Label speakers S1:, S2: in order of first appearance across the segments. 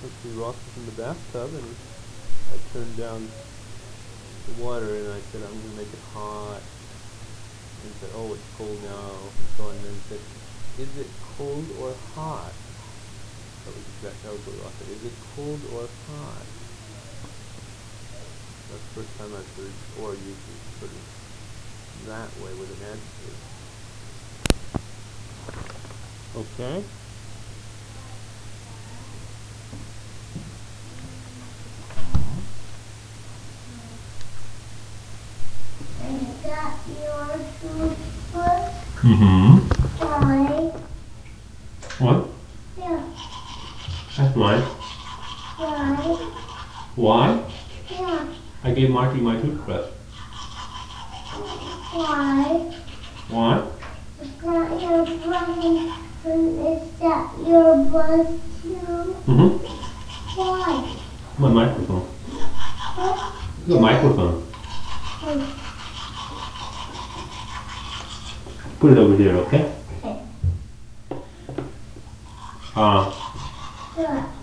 S1: let's see, Ross was in the bathtub, and I turned down the water, and I said, I'm going to make it hot. And he said, oh, it's cold now, and so on. And then he said, is it cold or hot? That was what Ross said. Is it cold or hot? That's the first time I've heard or used it sort of that way with an adjective. Okay.
S2: Is that your toothbrush?
S3: Mm-hmm.
S2: Why?
S3: What?
S2: Yeah.
S3: That's mine.
S2: Why?
S3: Why?
S2: Yeah.
S3: I gave Marty my toothbrush.
S2: Why?
S3: Why?
S2: Is that your brush? And is that your brush too?
S3: Mm-hmm.
S2: Why?
S3: My microphone.
S2: What?
S3: The microphone. Put it over here, okay?
S2: Okay. What?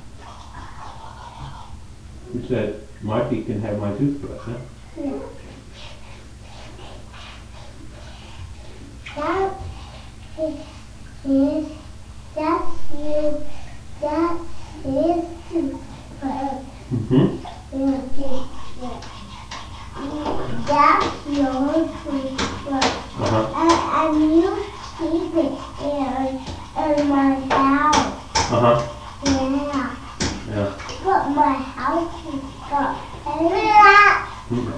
S3: You said Marty can have my toothbrush, huh?
S2: Yeah. That is his. That's you. That's his toothbrush.
S3: Mm-hmm.
S2: That's your toothbrush.
S3: Uh-huh.
S2: And you keep it in my house.
S3: Uh-huh.
S2: Yeah.
S3: Yeah.
S2: But my house has got
S3: Mm-hmm.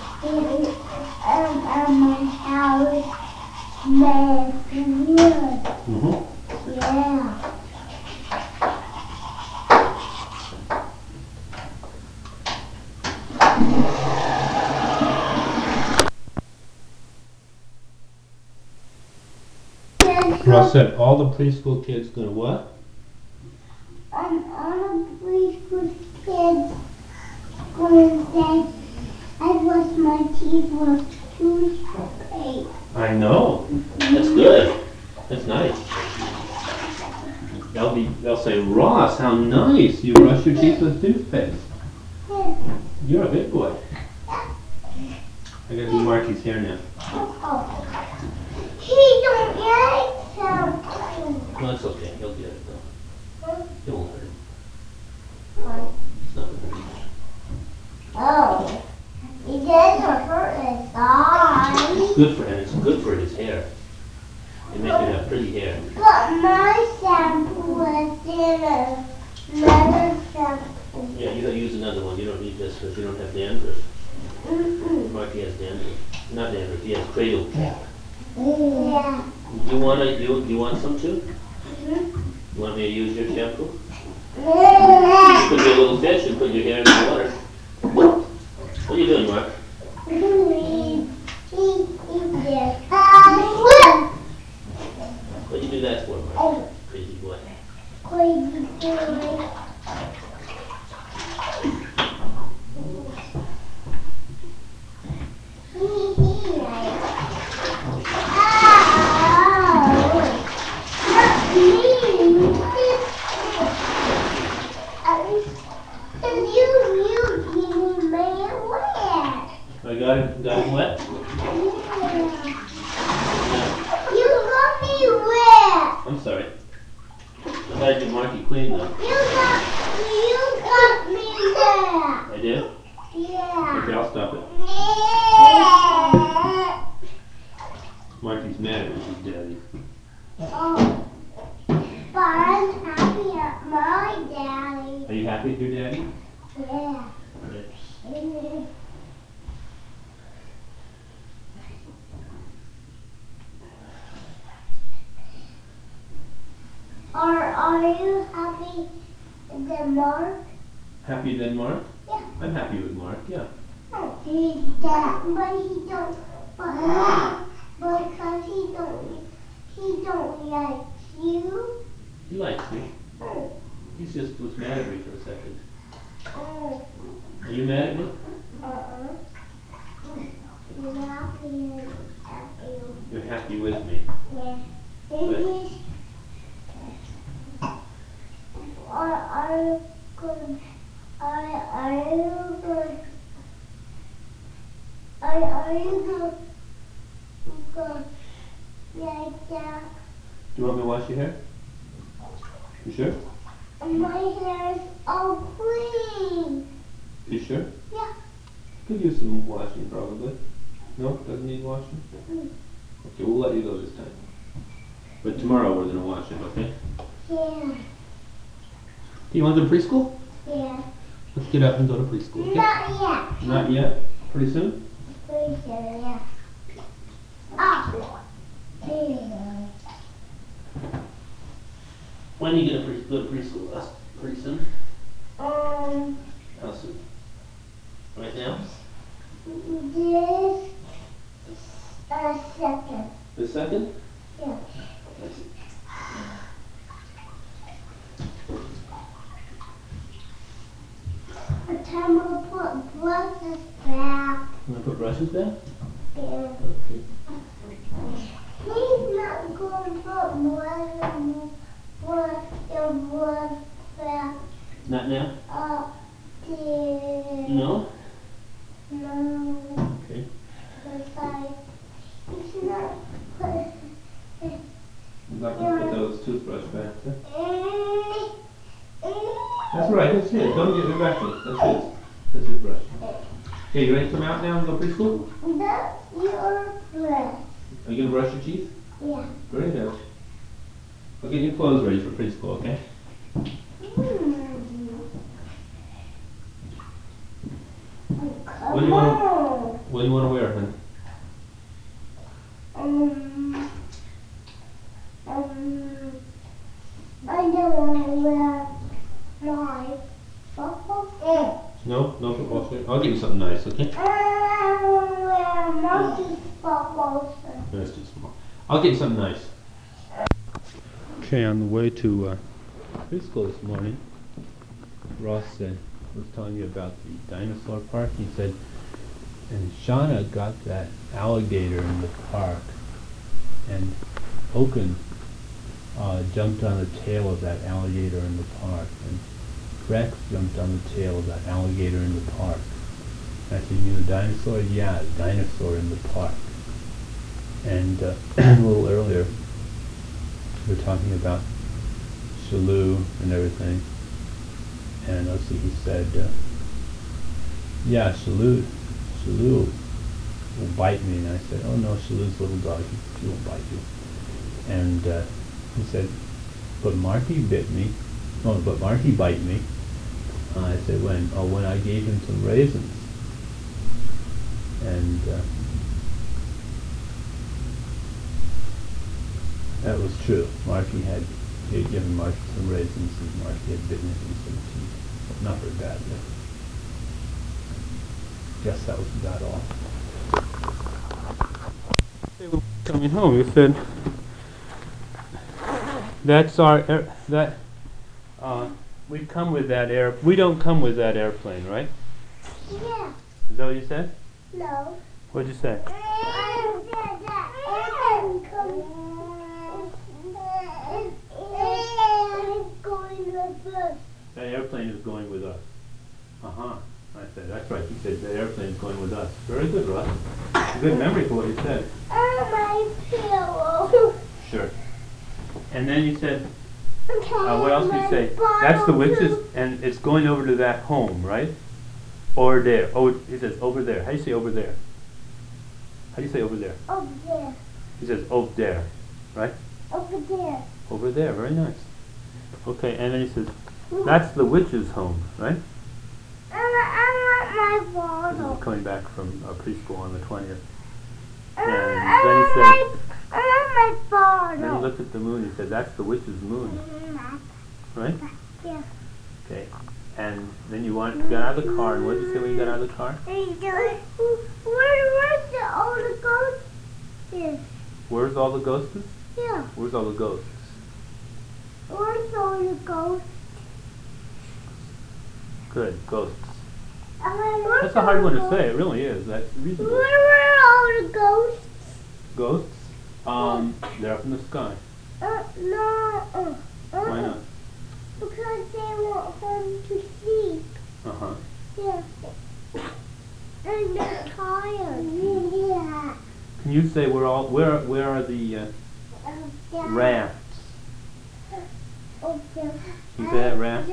S2: and my house made wood.
S3: Mm-hmm.
S2: Yeah.
S3: Ross said all the preschool kids gonna what?
S2: All the preschool kids going to say, I brush my teeth with toothpaste.
S3: I know. That's good. That's nice. They'll say, Ross, how nice you brush your teeth with toothpaste. You're a good boy. I gotta do Marky's hair now.
S2: Oh. He don't like something.
S3: No, it's okay. He'll get it though. It won't hurt him.
S2: What?
S3: It's not gonna hurt him.
S2: Oh. It doesn't hurt his eyes.
S3: It's good for him. It's good for his hair. It makes him have pretty hair.
S2: But my shampoo was in another shampoo.
S3: Yeah, you gotta use another one. You don't need this because you don't have dandruff.
S2: Mm-mm.
S3: Marky has dandruff. Not dandruff. He has cradle cap.
S2: Yeah.
S3: You want some too?
S2: Mm-hmm.
S3: You want me to use your shampoo? You could be a little fish and put your hair in the water. What are you doing, Mark? What do you do that for, Mark? Crazy boy.
S2: Crazy boy.
S3: I got it wet?
S2: You got me wet.
S3: I'm sorry. I thought you Marky clean though.
S2: You got me wet.
S3: I did?
S2: Yeah.
S3: Okay, I'll stop it. Marky's mad at his daddy.
S2: Oh. But I'm happy at my daddy.
S3: Are you happy with your daddy?
S2: Yeah.
S3: Okay.
S2: Are you happy with Mark?
S3: Happy then, Mark?
S2: Yeah.
S3: I'm happy with Mark, yeah.
S2: But he don't. Because he don't like you.
S3: He likes me. He just was mad at me for a second.
S2: Oh.
S3: Are you mad at me?
S2: You're happy at you.
S3: You're happy with me.
S2: Yeah.
S3: Good.
S2: good. Are you good? Are you good? Like that?
S3: Do you want me to wash your hair? You sure?
S2: My hair is all clean.
S3: You sure?
S2: Yeah.
S3: Could use some washing probably. No? Doesn't need washing?
S2: Mm.
S3: Okay, we'll let you go this time. But tomorrow we're gonna wash it, okay?
S2: Yeah.
S3: Do you want to go to preschool?
S2: Yeah.
S3: Let's get up and go to preschool, okay?
S2: Not yet.
S3: Not yet? Pretty soon?
S2: Pretty sure, yeah. Ah. Yeah.
S3: When are you gonna go to preschool? That's pretty soon? How soon? Right now?
S2: This a second.
S3: The second?
S2: Yeah.
S3: Let's see.
S2: The time we'll put brushes back.
S3: You wanna put brushes back?
S2: Yeah.
S3: Okay.
S2: He's not going to put more than brush back
S3: Not now?
S2: up there.
S3: No?
S2: No.
S3: Okay.
S2: Besides, he's not put.
S3: I'm not gonna put those toothbrush back there. That's right, that's his. Don't get me back to it. That's his. That's his brush. Okay, you ready to come out now and go preschool?
S2: That's your brush.
S3: Are you gonna brush your teeth?
S2: Yeah.
S3: Very good. I'll get your clothes ready for preschool, okay? What do you want to wear, hon?
S2: I don't want to wear my football.
S3: No? No football shirt? I'll get you something nice, okay?
S2: I want to wear monkey football shirt.
S3: That's too small. I'll get you something nice. Okay, on the way to preschool this morning, Ross was telling me about the dinosaur park. He said, and Shauna got that alligator in the park, and Oaken jumped on the tail of that alligator in the park, and Rex jumped on the tail of that alligator in the park. I said, you mean the dinosaur? Yeah, the dinosaur in the park. And a little earlier, we were talking about Shalou and everything. And let's see, he said, yeah, Shalou will bite me. And I said, oh no, Shalou's a little dog, he won't bite you. And he said, but Marky bit me. Oh, but Marky bite me. I said, when? Oh, when I gave him some raisins. And that was true. Marky he had given Marky some raisins, and Marky had bitten him in some teeth. But not very badly. Guess that was about all. They were coming home. We said, that's our we come with that we don't come with that airplane, right?
S2: Yeah.
S3: Is that what you said?
S2: No.
S3: What'd you say?
S2: I said that airplane going with us.
S3: That airplane is going with us. Uh-huh. I said, that's right. You said the airplane is going with us. Very good, Russ. Good memory for what you said.
S2: My pillow.
S3: Sure. And then you said,
S2: Okay,
S3: what else did you say? That's the witches, and it's going over to that home, right? Or there. Oh, he says over there. How do you say over there? How do you say over there?
S2: Over there.
S3: He says over there, right?
S2: Over there.
S3: Over there. Very nice. Okay, and then he says, that's the witch's home, right?
S2: I want my
S3: This
S2: bottle.
S3: is coming back from preschool on the 20th.
S2: I
S3: And then
S2: want my bottle.
S3: then he looked at the moon. He said, that's the witch's moon, right?
S2: Yeah.
S3: Okay. And then you got out of the car, and what did you say when you got out of the car?
S2: Where's the old ghost? Is?
S3: Where's all the ghosts?
S2: Yeah.
S3: Where's all the ghosts?
S2: Where's all the ghosts?
S3: Good, ghosts.
S2: Where's
S3: That's a hard
S2: all
S3: one
S2: the
S3: to
S2: ghosts?
S3: say. It really is. That's reasonable.
S2: Where are all the ghosts?
S3: Ghosts? They're up in the sky.
S2: No.
S3: Why not?
S2: Because they want home to
S3: you say where are the rafts?
S2: Okay.
S3: You say that rafts?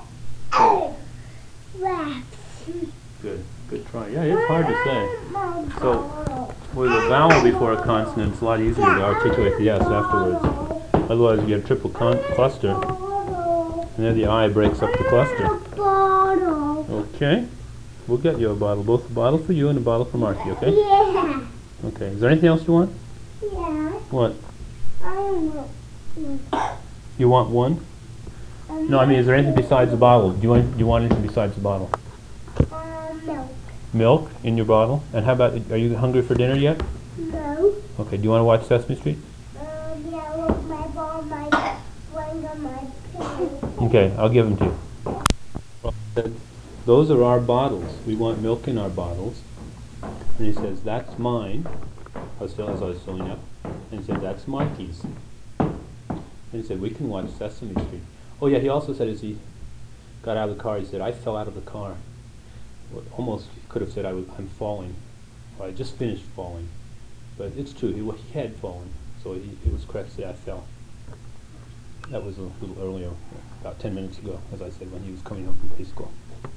S2: Rafts.
S3: Good try. Yeah, it's hard to say. So, with a vowel before a consonant, it's a lot easier to articulate the S afterwards. Otherwise, you have triple cluster, and then the I breaks up the cluster. Okay, we'll get you a bottle. Both a bottle for you and a bottle for Marky, okay?
S2: Yeah.
S3: Okay, is there anything else you want?
S2: Yeah.
S3: What?
S2: I want one.
S3: You want one? No, I mean, is there anything besides the bottle? Do you want anything besides the bottle?
S2: Milk.
S3: Milk in your bottle? And how about, are you hungry for dinner yet?
S2: No.
S3: Okay, do you want to watch Sesame Street?
S2: Yeah, with my ball, my swing, and my pen.
S3: Okay, I'll give them to you. Those are our bottles. We want milk in our bottles. And he says, that's mine, as I was filling up. And he said, that's Marky's. And he said, we can watch Sesame Street. Oh yeah, he also said as he got out of the car, he said, I fell out of the car. Well, almost could have said I'm falling. Or I just finished falling. But it's true, he had fallen. So it was correct to say I fell. That was a little earlier, about 10 minutes ago, as I said, when he was coming home from preschool.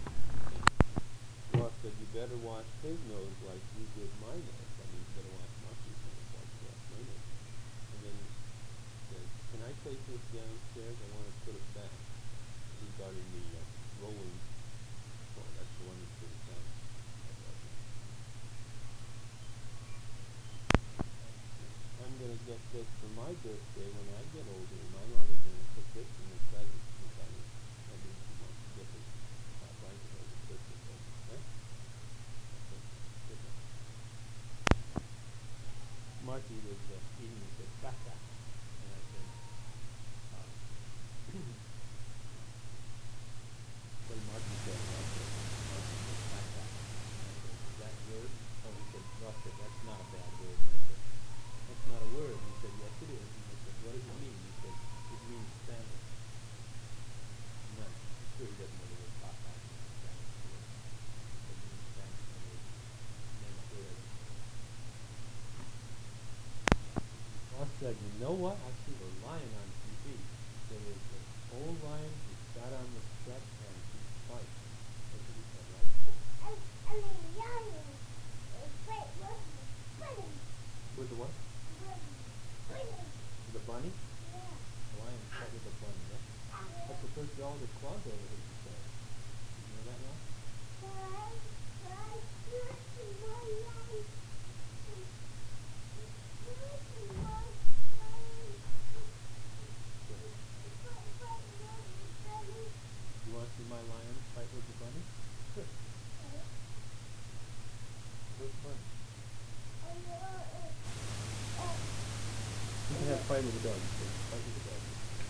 S3: Ross said, you better wash his nose like you did my nose. I mean, you better wash Marky's nose like you washed my nose. And then he said, can I take this downstairs? I want to put it back. He got in the rolling, well, that's the one that's pretty sound. I'm going to get this for my birthday when I get older. My mom is going to put this in the present since I mean, she wants to get this blanket as a birthday present, okay? Okay, good one. Marky was eating and said, "Bata." And I said, what did Marky say? I said, Marky said, "Bata." And I said, is that a word? Oh, he said, Ross said, that's not a bad word. And I said, that's not a word. And he said, yes it is. And I said, what does it mean? He said, it means sandal. I'm not sure he doesn't know the word bata means sandal. It means sandal. Name a word. Ross said, you know what? I see the lion on TV. There was an old lion who sat on the step and he fight. That's what he said, right? With the what? The bunny?
S2: Yeah.
S3: The lion fought with the bunny, yeah? That's the first dog that clawed over his tail. You know that, Ross? You want to see my lion fight with the bunny? Sure. Where's the bunny? You can have a fight with the dog. Fight with the dog.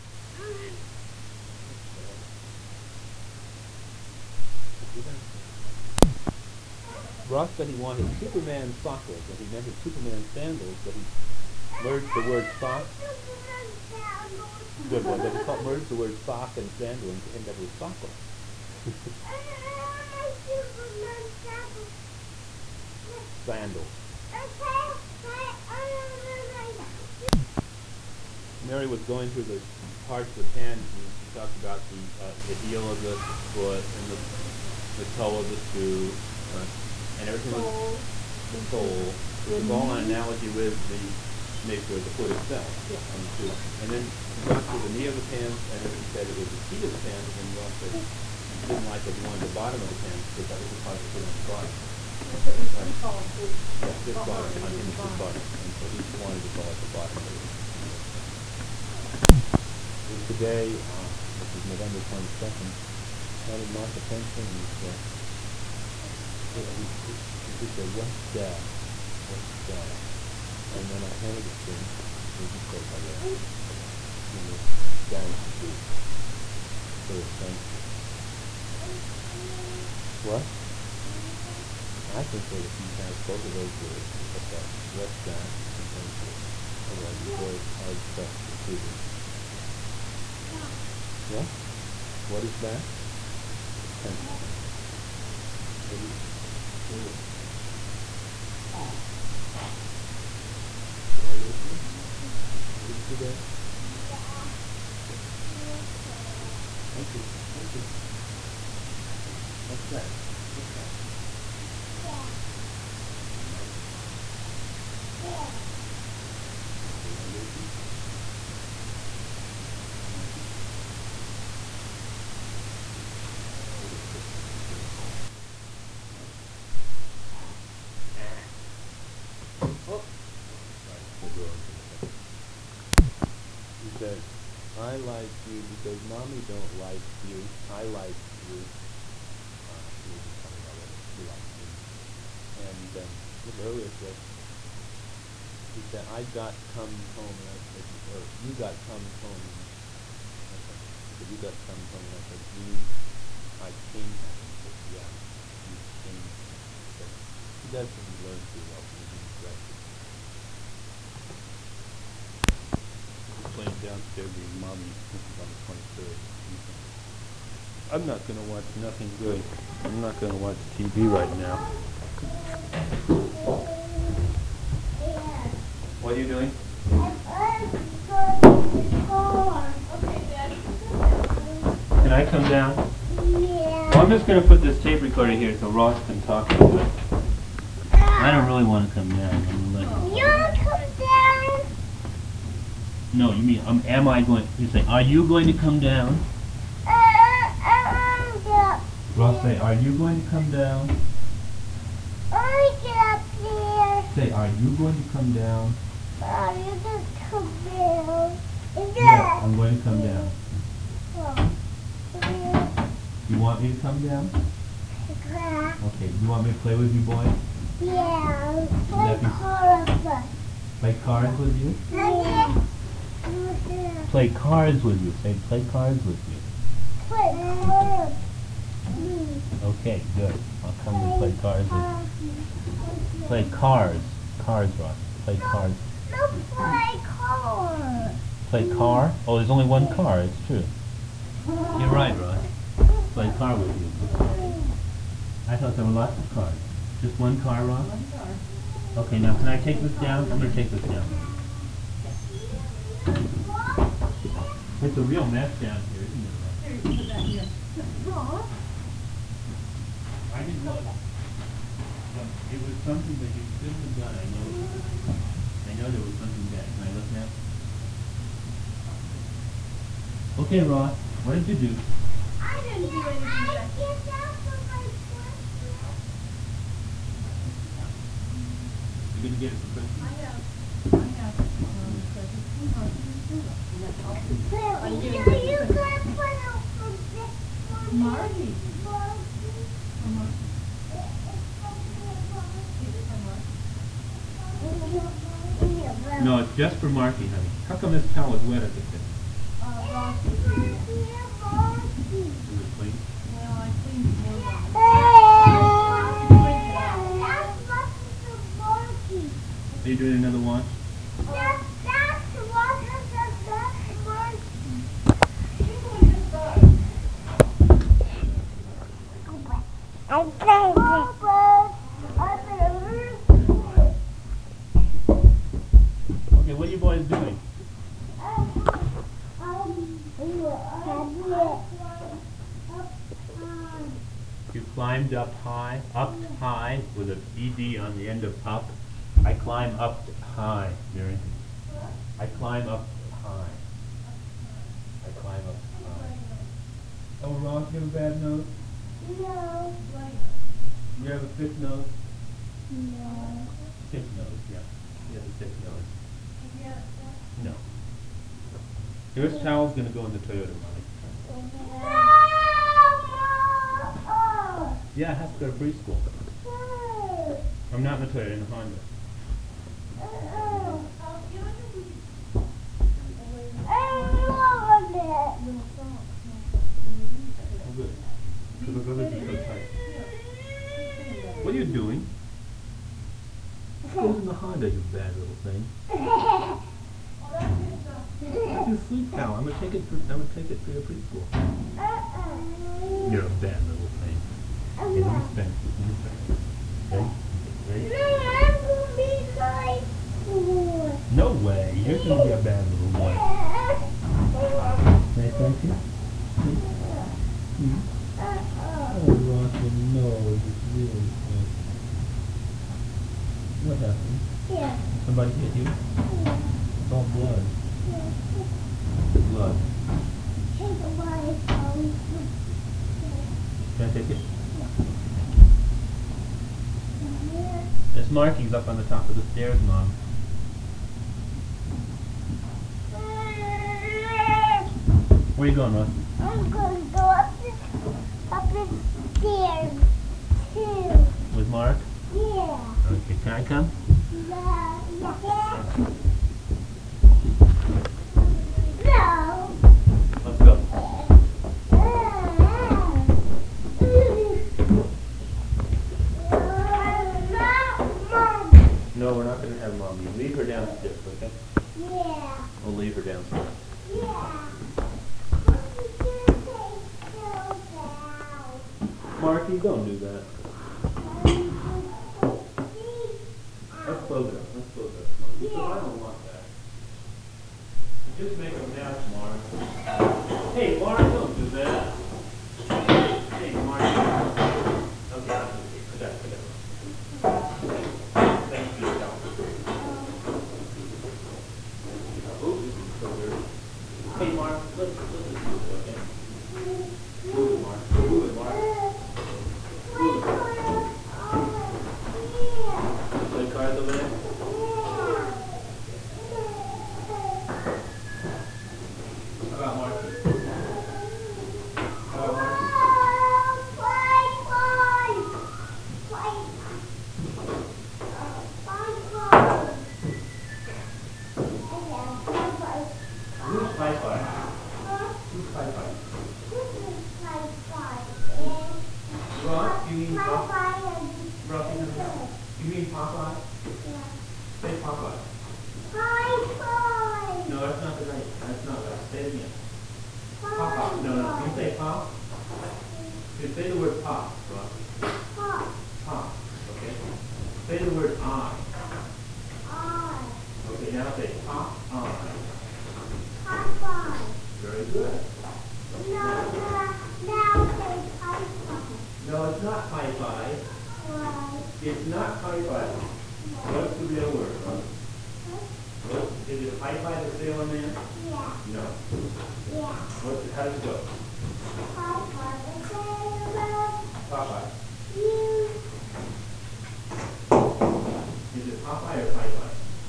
S3: Ross said he wanted Superman sockles, but he meant his Superman sandals, but he merged the word sock. Good one. But he merged the word sock and sandal and ended up with sockle. Sandal. Mary was going through the parts of the pan. She talked about the heel of the foot and the toe of the shoe, and everything was the sole. It was all an analogy with the nature of the foot itself on the shoe. And then she got to the knee of the pants, and then she said it was the seat of the pants, and Ross said he didn't like it. He wanted the bottom of the pants because that was the part that put on the bottom. Yeah, this bottom, unhinged this bottom, and so he wanted to call it the bottom of it. Today, this is November 22nd, how did Mark attention? He said, what's that? What's that? And then I handed it to him, he just said, oh yeah, he was down the street. So thank you. What? I think that if you have both of those words, but that what's that and thank you. Otherwise, it's very hard stuff to do. What? What is that? Thank you.
S1: You there? Thank you. Thank you. What's that? What's that? He said, I like you because mommy don't like you. I like you. He was talking about whether he likes me. And look earlier said, he said, I got come home, and I said, or you got come home. I said, he said, you got come home, and I said, you mean I came home? He said, yeah, you came home. So he doesn't learn too well, so he's corrected. Playing downstairs with mommy. This is on the 23rd. I'm not going to watch nothing good. I'm not going to watch TV right now. What are you doing? Can I come down?
S2: Yeah.
S3: Well, I'm just going to put this tape recorder here so Ross can talk to it. I don't really want to come down. I'm gonna let him.
S2: You want to come down?
S3: No, you mean, am I going, you say, are you going to come down?
S2: Yeah.
S3: Ross say, are you going to come down?
S2: I get up there.
S3: Say, are you going to come down?
S2: Oh, you just come down.
S3: Yeah, I'm going to come down.
S2: Oh.
S3: You want me to come down?
S2: Yeah.
S3: Okay, you want me to play with you, boy?
S2: Yeah.
S3: That be- Play cards with you?
S2: Yeah.
S3: Play cards with you. Say, play cards with you. Okay, good. I'll come and play cards with you. Play cars. Cars, Ross. Play cards.
S2: No, play car.
S3: Play car? Oh, there's only one car. It's true. You're right, Ross. Play car with you. I thought there were lots of cars. Just one car, Ross? One car. Okay, now can I take this down? I'm going to take this down. It's a real mess down here, isn't it, Ross? I didn't know. It was something that you shouldn't have done. I know there was something bad. Can I look now? Okay, Ross. What did you do?
S2: I didn't do anything. I get down from my foot.
S3: You're going to get it for Christmas?
S2: You could put it for this one.
S4: Marty.
S3: No, it's just for Marky, honey. How come this towel is wet at the tip? Is it clean?
S4: Well, I cleaned it more than
S3: Are you doing another wash? Okay, what are you boys doing? You climbed up high with an ED on the end of up. I climb up high, Mary. I climb up high. I climb up high. Oh, Ross, you have a bad nose?
S2: No.
S3: You have a thick nose?
S2: No.
S3: Thick nose, yeah. You have a thick nose. No. This towel's going to go in the Toyota, Molly. Yeah, it has to go to preschool. I'm not in the Toyota, in the Honda. Oh, good. Because the brothers are so tight. What are you doing? It goes in the Honda, you bad little thing. That's your sleep towel. I'm gonna take it for your preschool. You're a bad little thing. Okay, let me spin. Okay? Ready? No way. You're gonna be a bad little boy. Frankie? Oh, Ross, no, it's really sick. What happened?
S2: Yeah.
S3: Somebody hit you? It's all blood. Blood.
S2: Take a while phone.
S3: Can I take it? There's markings up on the top of the stairs, Mom. Where you going, Ross?
S2: I'm going to go up the stairs too.
S3: With Mark?
S2: Yeah.
S3: Okay, can I come?
S2: Yeah. No.
S3: Let's go. No, we're not going to have Mom. You leave her downstairs, okay?
S2: Yeah.
S3: We'll leave her downstairs.
S2: Yeah.
S3: Marky, don't do that. Let's close it up. Let's close it up. Because I don't want that. You just make them now, Mark. Hey, Mark, don't do that. Hey, Mark. Okay, put that. Thank you. Oh, this is so weird. Hey, Mark, let's just move it, okay? Move it, Mark. Move it, Mark. Play cards over there? How about Marky? How about Marky? Who's Pi-Fi? Who's Pi-Fi? Ross, you mean Pop? Ross, you mean Popeye? Say Popeye. No, that's not the right. That's not right. Say it again. Pop. No. You say pop. You say the word pop, Ross. Pop. Okay. Say the word I. Okay, now say pop I. Very good. No, it's not Pi-Fi. It's not Pi-Fi. What's the real word, Ross? Is it Pi-Fi the sailor man? No. How does it go? Popeye. Is it Popeye or Pi-Fi?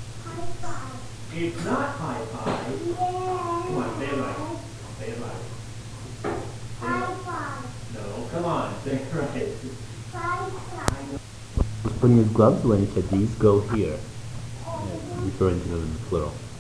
S3: It's not Pi-Fi. Come on, say it right. Say it right. No, come on, say it right. He was putting his gloves away and he said, these go here. Referring to them in the plural.